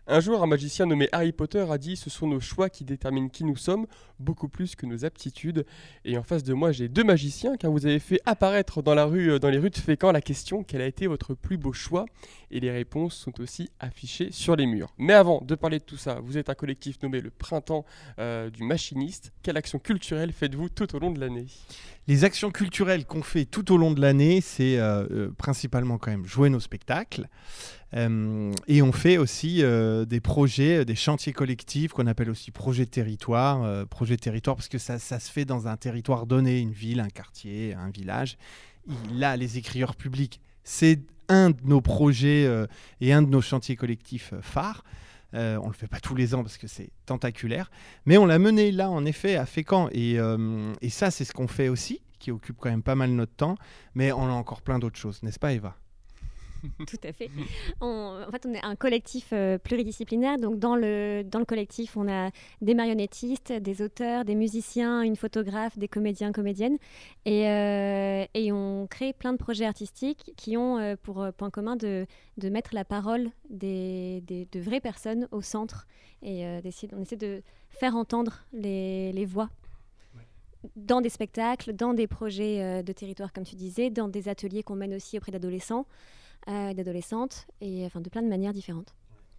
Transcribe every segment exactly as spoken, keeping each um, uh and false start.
Un jour, un magicien nommé Harry Potter a dit « Ce sont nos choix qui déterminent qui nous sommes, beaucoup plus que nos aptitudes ». Et en face de moi, j'ai deux magiciens, car vous avez fait apparaître dans, la rue, euh, dans les rues de Fécamp la question « Quel a été votre plus beau choix ?» Et les réponses sont aussi affichées sur les murs. Mais avant de parler de tout ça, vous êtes un collectif nommé le Printemps euh, du Machiniste. Quelle action culturelle faites-vous tout au long de l'année ? Les actions culturelles qu'on fait tout au long de l'année, c'est euh, euh, principalement quand même jouer nos spectacles. Euh, et on fait aussi euh, des projets, des chantiers collectifs qu'on appelle aussi projets de territoire. Euh, projets de territoire parce que ça, ça se fait dans un territoire donné, une ville, un quartier, un village. Et là, les écrieurs publics, c'est un de nos projets euh, et un de nos chantiers collectifs euh, phares. Euh, on ne le fait pas tous les ans parce que c'est tentaculaire. Mais on l'a mené là, en effet, à Fécamp. Et, euh, et ça, c'est ce qu'on fait aussi, qui occupe quand même pas mal notre temps. Mais on a encore plein d'autres choses, n'est-ce pas, Eva ? Tout à fait. On, en fait, on est un collectif euh, pluridisciplinaire. Donc, dans le, dans le collectif, on a des marionnettistes, des auteurs, des musiciens, une photographe, des comédiens, comédiennes. Et, euh, et on crée plein de projets artistiques qui ont euh, pour euh, point commun de, de mettre la parole des, des, de vraies personnes au centre. Et euh, on essaie de faire entendre les, les voix dans des spectacles, dans des projets euh, de territoire, comme tu disais, dans des ateliers qu'on mène aussi auprès d'adolescents. Euh, d'adolescentes, et enfin de plein de manières différentes.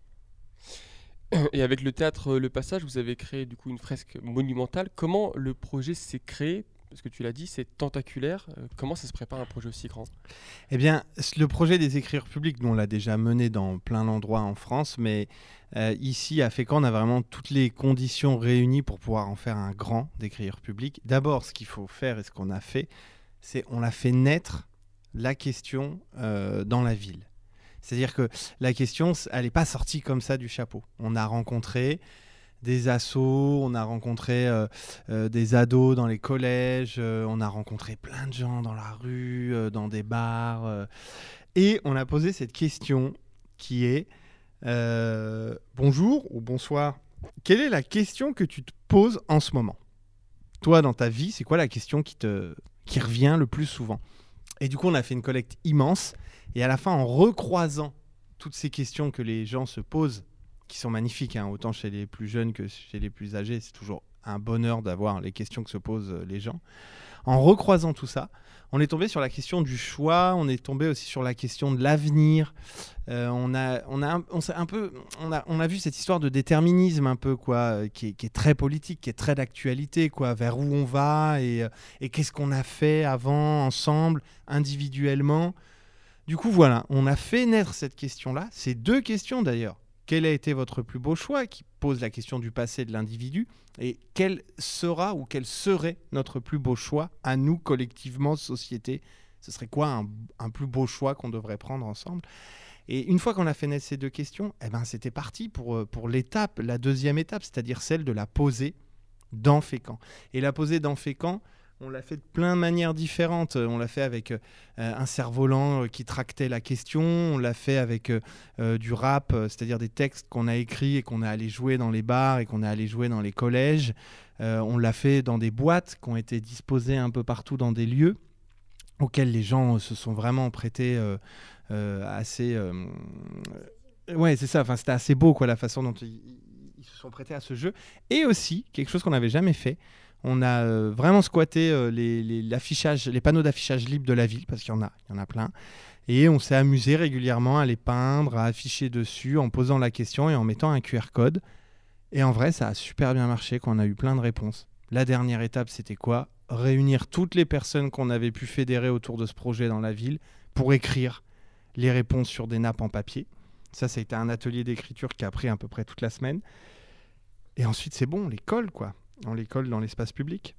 Et avec le théâtre Le Passage, vous avez créé du coup une fresque monumentale. Comment le projet s'est créé ? Parce que tu l'as dit, c'est tentaculaire. Euh, comment ça se prépare un projet aussi grand ? Eh bien, le projet des écrieurs publics, nous on l'a déjà mené dans plein d'endroits en France, mais euh, ici à Fécamp, on a vraiment toutes les conditions réunies pour pouvoir en faire un grand d'écrieurs publics. D'abord, ce qu'il faut faire et ce qu'on a fait, c'est on l'a fait naître la question euh, dans la ville. C'est-à-dire que la question, elle n'est pas sortie comme ça du chapeau. On a rencontré des assos, on a rencontré euh, euh, des ados dans les collèges, euh, on a rencontré plein de gens dans la rue, euh, dans des bars, euh, et on a posé cette question qui est euh, bonjour ou bonsoir, quelle est la question que tu te poses en ce moment ? Toi, dans ta vie, c'est quoi la question qui, te, qui revient le plus souvent ? Et du coup, on a fait une collecte immense. Et à la fin, en recroisant toutes ces questions que les gens se posent, qui sont magnifiques, hein, autant chez les plus jeunes que chez les plus âgés, c'est toujours un bonheur d'avoir les questions que se posent les gens. En recroisant tout ça, on est tombé sur la question du choix, on est tombé aussi sur la question de l'avenir. Euh, on a, on a, on s'est un peu, on a, on a vu cette histoire de déterminisme un peu quoi, qui est, qui est très politique, qui est très d'actualité quoi, vers où on va et, et qu'est-ce qu'on a fait avant ensemble, individuellement. Du coup voilà, on a fait naître cette question-là, ces deux questions d'ailleurs. Quel a été votre plus beau choix, qui pose la question du passé de l'individu, et quel sera ou quel serait notre plus beau choix à nous collectivement, société ? Ce serait quoi un, un plus beau choix qu'on devrait prendre ensemble ? Et une fois qu'on a fait naître ces deux questions, eh ben, c'était parti pour, pour l'étape, la deuxième étape, c'est-à-dire celle de la poser dans Fécamp. Et la poser dans Fécamp, on l'a fait de plein de manières différentes. On l'a fait avec euh, un cerf-volant euh, qui tractait la question. On l'a fait avec euh, euh, du rap, euh, c'est-à-dire des textes qu'on a écrits et qu'on a allé jouer dans les bars et qu'on a allé jouer dans les collèges. Euh, on l'a fait dans des boîtes qui ont été disposées un peu partout dans des lieux auxquels les gens se sont vraiment prêtés euh, euh, assez... Euh, ouais, c'est ça. Enfin, c'était assez beau, quoi, la façon dont ils, ils se sont prêtés à ce jeu. Et aussi, quelque chose qu'on n'avait jamais fait, on a euh, vraiment squatté euh, les, les, l'affichage, les panneaux d'affichage libre de la ville, parce qu'il y en a, il y en a plein. Et on s'est amusé régulièrement à les peindre, à afficher dessus, en posant la question et en mettant un Q R code. Et en vrai, ça a super bien marché, qu'on a eu plein de réponses. La dernière étape, c'était quoi ? Réunir toutes les personnes qu'on avait pu fédérer autour de ce projet dans la ville pour écrire les réponses sur des nappes en papier. Ça, ça a été un atelier d'écriture qui a pris à peu près toute la semaine. Et ensuite, c'est bon, on les colle, quoi. On les colle dans l'espace public.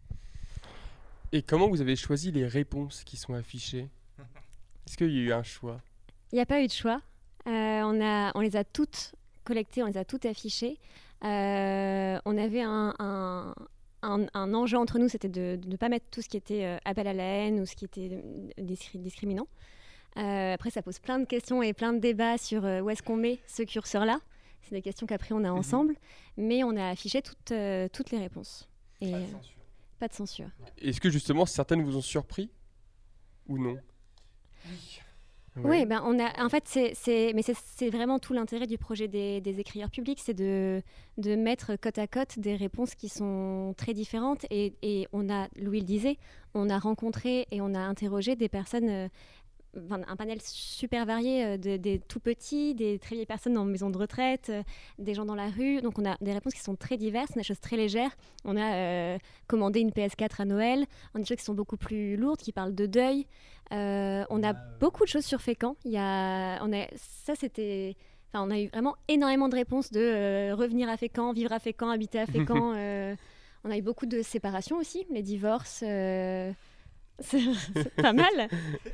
Et comment vous avez choisi les réponses qui sont affichées ? Est-ce qu'il y a eu un choix ? Il n'y a pas eu de choix. Euh, on, a, on les a toutes collectées, on les a toutes affichées. Euh, on avait un, un, un, un enjeu entre nous, c'était de ne pas mettre tout ce qui était euh, appel à la haine ou ce qui était discri- discriminant. Euh, après, ça pose plein de questions et plein de débats sur euh, où est-ce qu'on met ce curseur-là. C'est des questions qu'après on a ensemble, mais on a affiché toutes, euh, toutes les réponses. Et, pas de censure. Euh, pas de censure. Est-ce que justement certaines vous ont surpris ou non ? Oui. Oui, ben on a, en fait, c'est, c'est, mais c'est, c'est vraiment tout l'intérêt du projet des, des écrieurs publics, c'est de, de mettre côte à côte des réponses qui sont très différentes. Et, et on a, Louis le disait, on a rencontré et on a interrogé des personnes, euh, enfin, un panel super varié, euh, de- des tout petits, des très vieilles personnes en maison de retraite, euh, des gens dans la rue. Donc on a des réponses qui sont très diverses, des choses très légères. On a euh, commandé une P S quatre à Noël, on a des choses qui sont beaucoup plus lourdes, qui parlent de deuil. Euh, on a beaucoup de choses sur Fécamp. Il y a, on a, ça c'était, enfin, on a eu vraiment énormément de réponses de euh, revenir à Fécamp, vivre à Fécamp, habiter à Fécamp. euh, on a eu beaucoup de séparations aussi, les divorces. euh, c'est, c'est pas mal.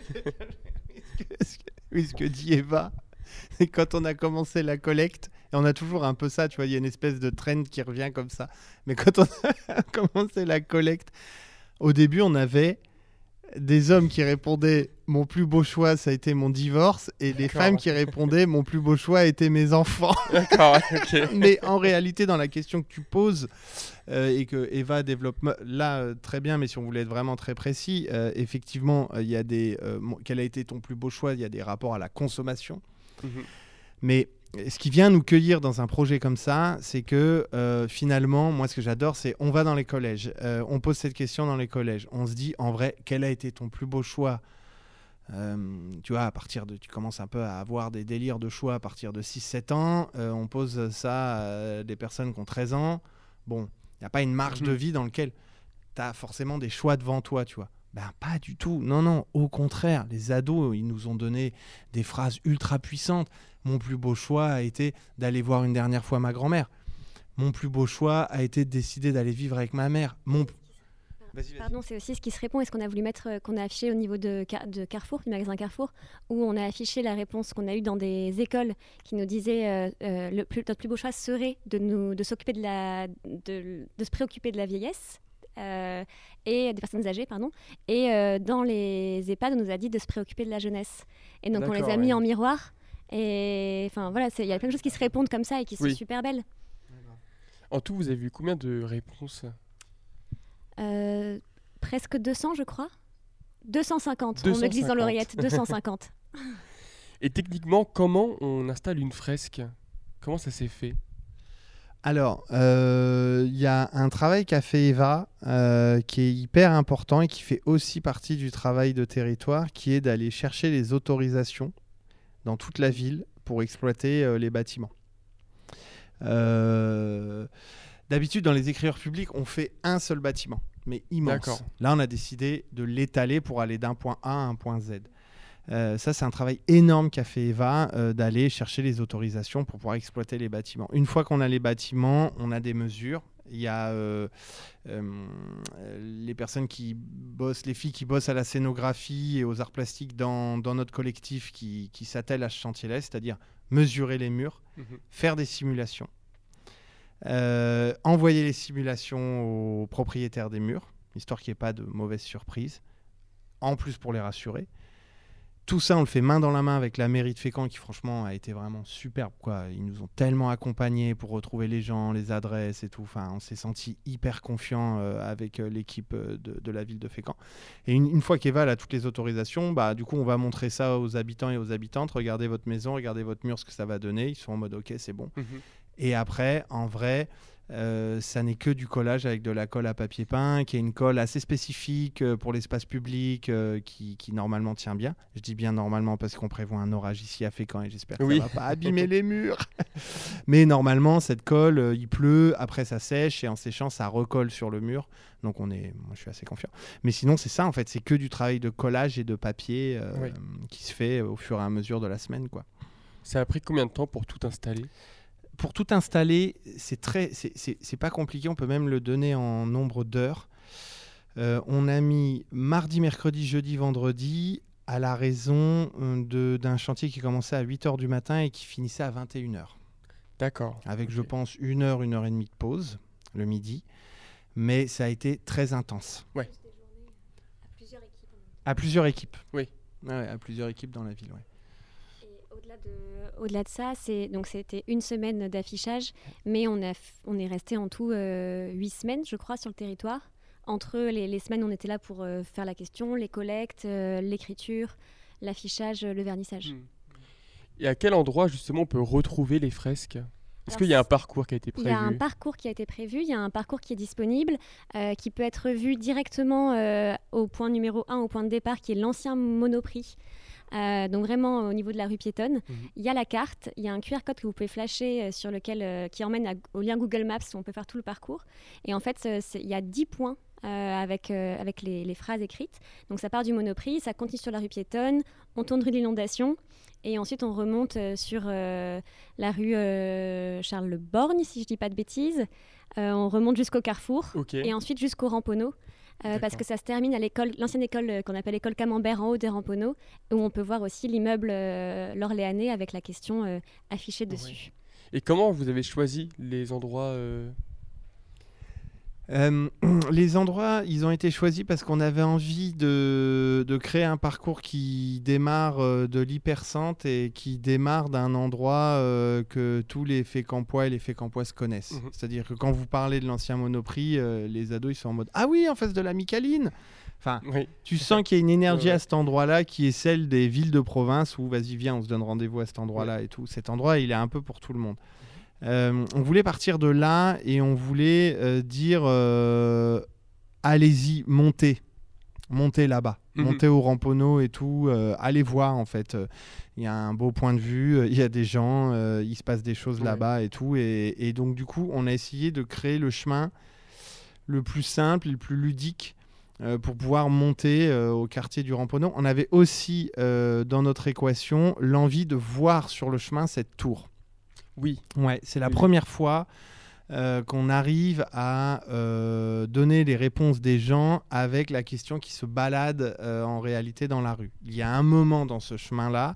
Ce que- Oui, ce que dit Eva, c'est quand on a commencé la collecte, et on a toujours un peu ça, tu vois, il y a une espèce de trend qui revient comme ça. Mais quand on a commencé la collecte, au début, on avait des hommes qui répondaient mon plus beau choix, ça a été mon divorce, et des D'accord. femmes qui répondaient mon plus beau choix a été mes enfants. D'accord, ok. Mais en réalité, dans la question que tu poses, euh, et que Eva développe ma- là euh, très bien, mais si on voulait être vraiment très précis, euh, effectivement, euh, il y a des. euh, mon- quel a été ton plus beau choix? Il y a des rapports à la consommation. Mhm. Mais ce qui vient nous cueillir dans un projet comme ça, c'est que euh, finalement, moi, ce que j'adore, c'est on va dans les collèges, euh, on pose cette question dans les collèges, on se dit en vrai, quel a été ton plus beau choix? Euh, tu vois, à partir de, tu commences un peu à avoir des délires de choix à partir de six sept ans. Euh, on pose ça à des personnes qui ont treize ans. Bon, il n'y a pas une marge Mhm. de vie dans laquelle tu as forcément des choix devant toi, tu vois. Ben, pas du tout. Non, non, au contraire. Les ados, ils nous ont donné des phrases ultra puissantes. Mon plus beau choix a été d'aller voir une dernière fois ma grand-mère. Mon plus beau choix a été de décider d'aller vivre avec ma mère. Mon... Vas-y, vas-y. Pardon, c'est aussi ce qui se répond et ce qu'on a voulu mettre, euh, qu'on a affiché au niveau de, Car- de Carrefour, du magasin Carrefour, où on a affiché la réponse qu'on a eue dans des écoles qui nous disaient euh, euh, le plus, notre plus beau choix serait de, nous, de s'occuper de la, de, de se préoccuper de la vieillesse. euh, et des personnes âgées, pardon. Et euh, dans les EHPAD, on nous a dit de se préoccuper de la jeunesse. Et donc on les D'accord, a mis ouais. en miroir. Et enfin voilà, c'est- il y a plein de choses qui se répondent comme ça et qui sont Oui. super belles. En tout, vous avez eu combien de réponses? Euh, presque deux cents, je crois. deux cent cinquante. On deux cent me glisse dans cinquante. l'oreillette. deux cent cinquante. Et techniquement, comment on installe une fresque? Comment ça s'est fait? Alors, euh, il y a un travail qu'a fait Eva euh, qui est hyper important et qui fait aussi partie du travail de territoire, qui est d'aller chercher les autorisations dans toute la ville pour exploiter euh, les bâtiments. Euh, D'habitude, dans les écrieurs publics, on fait un seul bâtiment, mais immense. D'accord. Là, on a décidé de l'étaler pour aller d'un point A à un point Z. Euh, ça, c'est un travail énorme qu'a fait Eva, euh, d'aller chercher les autorisations pour pouvoir exploiter les bâtiments. Une fois qu'on a les bâtiments, on a des mesures. Il y a euh, euh, les personnes qui bossent, les filles qui bossent à la scénographie et aux arts plastiques dans, dans notre collectif qui, qui s'attellent à ce chantier-là, c'est-à-dire mesurer les murs, Mhm. faire des simulations, euh, envoyer les simulations aux propriétaires des murs, histoire qu'il n'y ait pas de mauvaises surprises, en plus pour les rassurer. Tout ça, on le fait main dans la main avec la mairie de Fécamp qui, franchement, a été vraiment superbe, quoi. Ils nous ont tellement accompagnés pour retrouver les gens, les adresses et tout. Enfin, on s'est senti hyper confiants euh, avec euh, l'équipe euh, de, de la ville de Fécamp. Et une, une fois qu'Eva a toutes les autorisations, bah, du coup, on va montrer ça aux habitants et aux habitantes. Regardez votre maison, regardez votre mur, ce que ça va donner. Ils sont en mode, OK, c'est bon. Mhm. Et après, en vrai, euh, ça n'est que du collage avec de la colle à papier peint, qui est une colle assez spécifique euh, pour l'espace public, euh, qui, qui normalement tient bien. Je dis bien normalement parce qu'on prévoit un orage ici à Fécamp et j'espère que Oui. ça va pas abîmer les murs. Mais normalement, cette colle, euh, il pleut, après ça sèche et en séchant, ça recolle sur le mur. Donc on est, moi, je suis assez confiant. Mais sinon, c'est ça en fait, c'est que du travail de collage et de papier euh, Oui. qui se fait au fur et à mesure de la semaine, quoi. Ça a pris combien de temps pour tout installer? Pour tout installer, c'est très, c'est, c'est, c'est pas compliqué. On peut même le donner en nombre d'heures. Euh, on a mis mardi, mercredi, jeudi, vendredi à la raison euh, de, d'un chantier qui commençait à huit heures du matin et qui finissait à vingt et une heures. D'accord. Avec, Ok. je pense, une heure, une heure et demie de pause le midi. Mais ça a été très intense. À plusieurs équipes. À plusieurs équipes. Oui. Ouais, ouais, à plusieurs équipes dans la ville, ouais. Et au-delà de, au-delà de ça, c'est, donc c'était une semaine d'affichage, mais on, a, f- on est resté en tout euh, huit semaines, je crois, sur le territoire. Entre les, les semaines, on était là pour euh, faire la question, les collectes, euh, l'écriture, l'affichage, le vernissage. Mmh. Et à quel endroit, justement, on peut retrouver les fresques ? Est-ce Alors, qu'il y a un parcours qui a été Il prévu ? y a un parcours qui a été prévu, il y a un parcours qui est disponible, euh, qui peut être vu directement euh, au point numéro un, au point de départ, qui est l'ancien Monoprix. Euh, donc vraiment au niveau de la rue piétonne. Mhm. Il y a la carte, il y a un Q R code que vous pouvez flasher euh, sur lequel, euh, qui emmène à- au lien Google Maps où on peut faire tout le parcours. Et en fait, euh, c'est- il y a dix points euh, avec, euh, avec les, les phrases écrites. Donc ça part du Monoprix, ça continue sur la rue piétonne, on tourne rue de l'Inondation et ensuite on remonte euh, sur euh, la rue euh, Charles Le Borgne, si je ne dis pas de bêtises. Euh, on remonte jusqu'au Carrefour Ok. et ensuite jusqu'au Ramponneau. Euh, parce D'accord. que ça se termine à l'école, l'ancienne école euh, qu'on appelle l'école Camembert en haut des Ramponneaux, où on peut voir aussi l'immeuble euh, l'Orléanais avec la question euh, affichée dessus. Et comment vous avez choisi les endroits euh, Euh, les endroits, ils ont été choisis parce qu'on avait envie de, de créer un parcours qui démarre euh, de l'hypercentre et qui démarre d'un endroit euh, que tous les Fécampois et les Fécampoises connaissent. Mhm. C'est-à-dire que quand vous parlez de l'ancien Monoprix, euh, les ados, ils sont en mode « Ah oui, en face de la Micaline !» Enfin, Oui. tu sens qu'il y a une énergie Ouais, ouais. à cet endroit-là qui est celle des villes de province où vas-y, viens, on se donne rendez-vous à cet endroit-là et tout. Cet endroit, il est un peu pour tout le monde. Euh, on voulait partir de là et on voulait euh, dire euh, allez-y, montez, montez là-bas, Mhm. montez au Ramponneau et tout, euh, allez voir en fait. Il y a un beau point de vue, euh, il y a des gens, euh, il se passe des choses Ouais. là-bas et tout. Et, et donc du coup, on a essayé de créer le chemin le plus simple et le plus ludique euh, pour pouvoir monter euh, au quartier du Ramponneau. On avait aussi euh, dans notre équation l'envie de voir sur le chemin cette tour. Oui. Ouais, c'est la Oui. première fois euh, qu'on arrive à euh, donner les réponses des gens avec la question qui se balade euh, en réalité dans la rue. Il y a un moment dans ce chemin-là,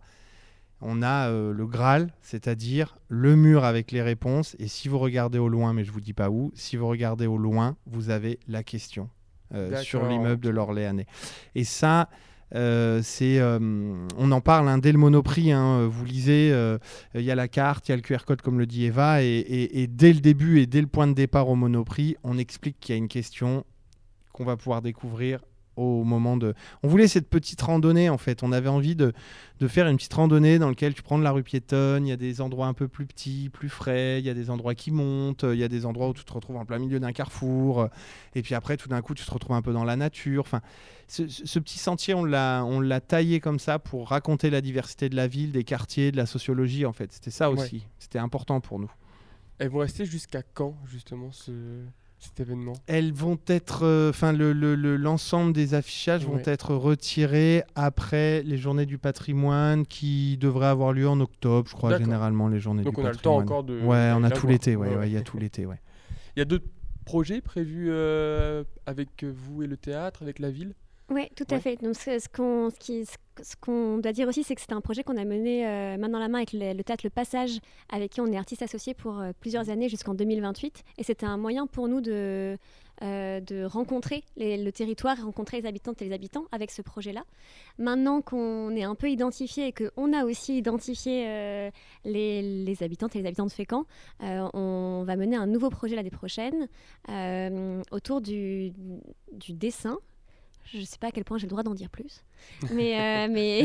on a euh, le Graal, c'est-à-dire le mur avec les réponses. Et si vous regardez au loin, mais je vous dis pas où, si vous regardez au loin, vous avez la question euh, sur D'accord, l'immeuble de ok. l'Orléanais. Et ça, euh, c'est, euh, on en parle hein, dès le Monoprix. Hein, vous lisez, il euh, y a la carte, il y a le Q R code, comme le dit Eva, et, et, et dès le début et dès le point de départ au Monoprix, on explique qu'il y a une question qu'on va pouvoir découvrir au moment de... On voulait cette petite randonnée, en fait. On avait envie de, de faire une petite randonnée dans laquelle tu prends de la rue piétonne, il y a des endroits un peu plus petits, plus frais, il y a des endroits qui montent, il y a des endroits où tu te retrouves en plein milieu d'un carrefour, et puis après, tout d'un coup, tu te retrouves un peu dans la nature. Enfin, ce, ce petit sentier, on l'a, on l'a taillé comme ça pour raconter la diversité de la ville, des quartiers, de la sociologie, en fait. C'était ça Ouais. aussi. C'était important pour nous. Elles vont rester jusqu'à quand, justement, ce... cet événement ? Elles vont être, enfin, le, le, le, l'ensemble des affichages vont Ouais. être retirés après les journées du patrimoine qui devraient avoir lieu en octobre, je crois, D'accord. généralement, les journées Donc du on a le temps patrimoine. encore de... Ouais, on d'aller a la tout voir. l'été, ouais, Ouais, ouais, ouais. il y a tout l'été, ouais. Il y a d'autres projets prévus euh, avec vous et le théâtre, avec la ville ? Oui, tout à Ouais. fait. Donc, ce, ce qu'on, ce qui, ce, ce qu'on doit dire aussi, c'est que c'est un projet qu'on a mené euh, main dans la main avec le, le théâtre Le Passage, avec qui on est artiste associé pour euh, plusieurs années jusqu'en deux mille vingt-huit. Et c'était un moyen pour nous de, euh, de rencontrer les- le territoire, rencontrer les habitantes et les habitants avec ce projet-là. Maintenant qu'on est un peu identifié et qu'on a aussi identifié euh, les, les habitantes et les habitants de Fécamp, euh, on va mener un nouveau projet l'année prochaine euh, autour du, du dessin. Je ne sais pas à quel point j'ai le droit d'en dire plus. Mais, euh, mais...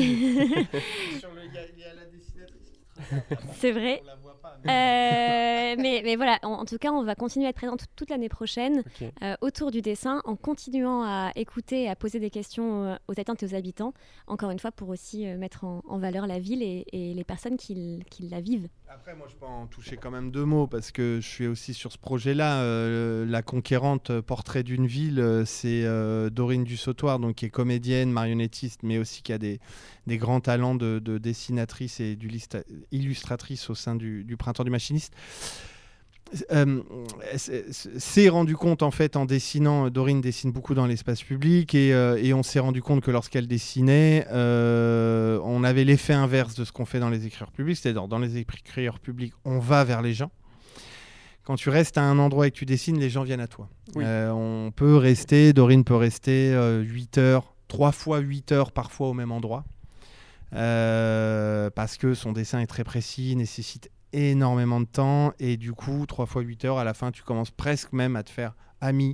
c'est vrai. Euh, mais, mais voilà, en, en tout cas, on va continuer à être présente toute l'année prochaine Ok. euh, autour du dessin, en continuant à écouter et à poser des questions euh, aux habitants et aux habitants, encore une fois, pour aussi euh, mettre en, en valeur la ville et, et les personnes qui, l- qui la vivent. Après, moi, je peux en toucher quand même deux mots parce que je suis aussi sur ce projet-là. Euh, la conquérante euh, Portrait d'une ville, euh, c'est euh, Dorine Dussautoir, donc qui est comédienne, marionnettiste, mais aussi qui a des, des grands talents de, de dessinatrice et d'illustratrice au sein du, du Printemps du Machiniste. Euh, s'est rendu compte en fait en dessinant, Dorine dessine beaucoup dans l'espace public et, euh, et on s'est rendu compte que lorsqu'elle dessinait euh, on avait l'effet inverse de ce qu'on fait dans les écrieurs publics, c'est-à-dire dans les écrieurs publics on va vers les gens. Quand tu restes à un endroit et que tu dessines, les gens viennent à toi. Oui. Euh, on peut rester, Dorine peut rester euh, huit heures, trois fois huit heures parfois au même endroit euh, parce que son dessin est très précis, nécessite énormément de temps et du coup trois fois huit heures à la fin tu commences presque même à te faire ami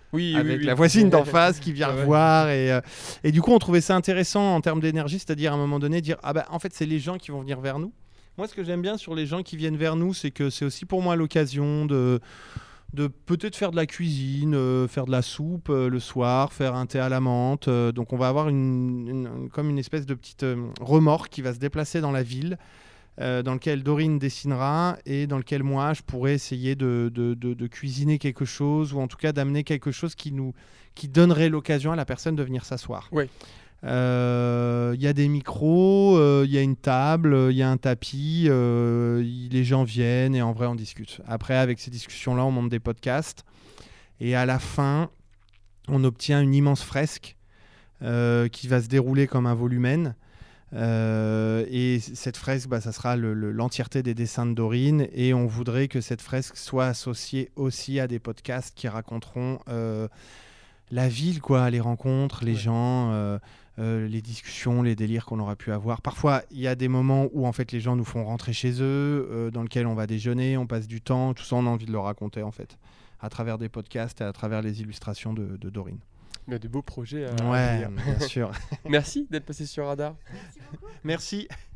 Oui, avec oui, oui. la voisine d'en face qui vient Ah ouais. voir. Et, euh, et du coup, on trouvait ça intéressant en termes d'énergie, c'est-à-dire à un moment donné, dire ah bah, en fait, c'est les gens qui vont venir vers nous. Moi, ce que j'aime bien sur les gens qui viennent vers nous, c'est que c'est aussi pour moi l'occasion de, de peut-être faire de la cuisine, euh, faire de la soupe euh, le soir, faire un thé à la menthe. Euh, donc, on va avoir une, une- comme une espèce de petite euh, remorque qui va se déplacer dans la ville. Euh, dans lequel Dorine dessinera et dans lequel moi je pourrais essayer de, de, de, de cuisiner quelque chose ou en tout cas d'amener quelque chose qui, nous, qui donnerait l'occasion à la personne de venir s'asseoir. Oui. Il euh, y a des micros, il euh, y a une table, il y a un tapis, euh, y, les gens viennent et en vrai on discute. Après avec ces discussions-là on monte des podcasts et à la fin on obtient une immense fresque euh, qui va se dérouler comme un volumen. Euh, et cette fresque, bah, ça sera le, le, l'entièreté des dessins de Dorine et on voudrait que cette fresque soit associée aussi à des podcasts qui raconteront euh, la ville, quoi, les rencontres, les ouais. gens, euh, euh, les discussions, les délires qu'on aura pu avoir. Parfois, il y a des moments où en fait les gens nous font rentrer chez eux, euh, dans lesquels on va déjeuner, on passe du temps, tout ça on a envie de le raconter en fait, à travers des podcasts et à travers les illustrations de, de Dorine. Il y a de beaux projets à ouais, venir. bien sûr. Merci d'être passé sur Radar. Merci beaucoup. Merci.